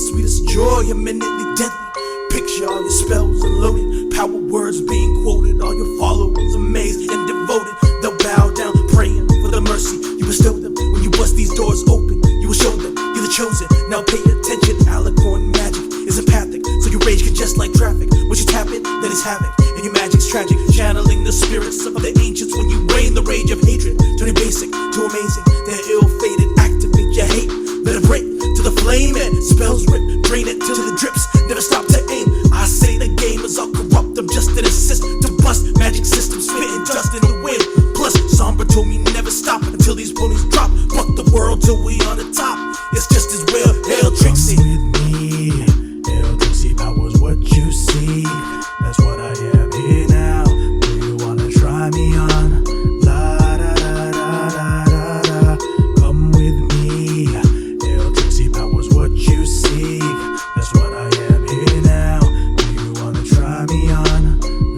sweetest joy, eminently deadly. Picture all your spells unloaded, power words being quoted, all your followers amazed and devoted. They'll bow down praying for the mercy you bestow them. When you bust these doors open, you will show them you're the chosen. Now pay attention, Alicorn magic is empathic, so your rage can just like traffic. Once you tap it, then it's havoc, and your magic's tragic. Channeling the spirits of the ancients when you rain the rage of hatred, turning basic to amazing. They're ill-fated, activate your hate, let it break to the flame and spells rip, drain it till the drips, never stop to aim. I say the game is all corrupt, I'm just an assist to bust magic systems, spitting dust in the wind. Plus, Sombra told me never stop until these ponies drop. Fuck the world till we on the top, it's just as well. Hail Trixie. Come with me, Hail Trixie powers what you see. That's what I am here now. Do you wanna try me on? La da da da da da da. Come with me, Hail Trixie powers what you seek. That's what I am here now. Do you wanna try me on?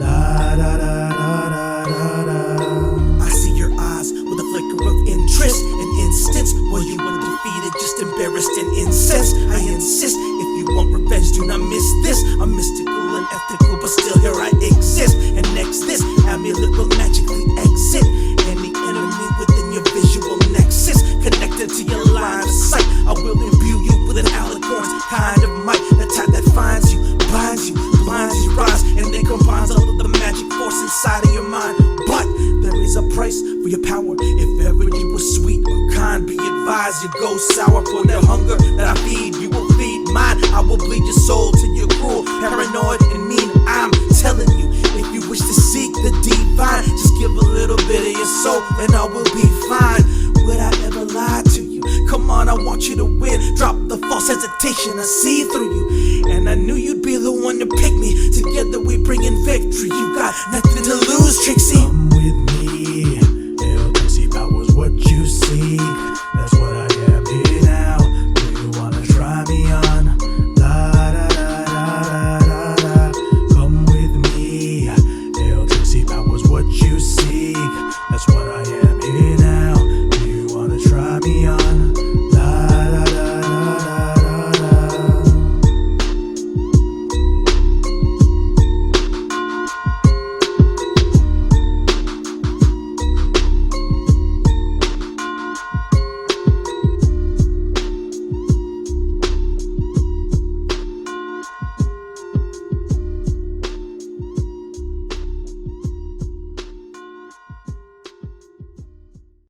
La da da da da da da. I see your eyes with a flicker of interest. An instance where you were defeated, just embarrassed and incensed. I insist, if you want revenge, do not miss this. I'm mystical and ethical, but still here I exist. And next, this amulet will magically exit any enemy within your visual nexus. Connected to your line of sight, I will imbue you with an Alicorn's kind of might. The type that finds you, binds you, blinds you, rise, and then combines all of the magic force inside of your mind. But there is a price for your power. If ever you were sweet or kind, be advised you go sour. For the hunger that I feed, you will feed mine. I will bleed your soul till you're cruel, paranoid, and mean. I'm telling you, if you wish to seek the divine, just give a little bit of your soul and I will be fine. Would I ever lie to you? Come on, I want you to win. Drop the false hesitation, I see through you. And I knew you'd be the one to pick me. Together we bring in victory. You got nothing to lose, Trixie.